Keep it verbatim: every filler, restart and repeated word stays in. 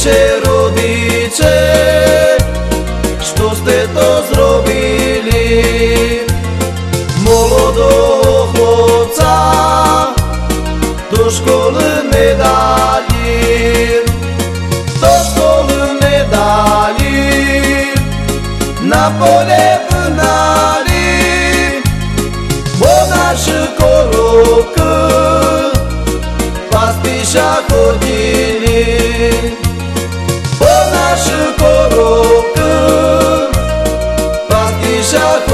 Рodiče, rodiče, što ste to zrobili? Молодого хлопца до школи не дали, до школи не дали, на поле гнали, бо наши коровки пастбища ходили, бо наши коровки пастбища ходили.